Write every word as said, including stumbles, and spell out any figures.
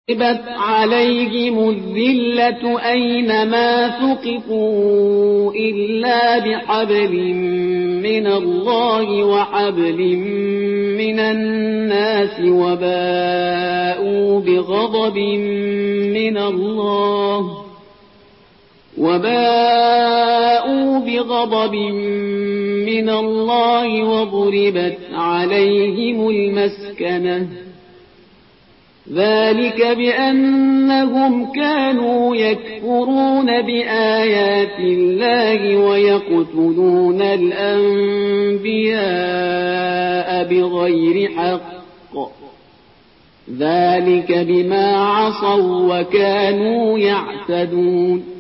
ضربت عليهم الذلة أينما ثقفوا إلا بحبل من الله وحبل من الناس وباءوا بغضب من الله وباءوا بغضب من الله وضربت عليهم المسكنة ذلك بأنهم كانوا يكفرون بآيات الله ويقتلون الأنبياء بغير حق ذلك بما عصوا وكانوا يعتدون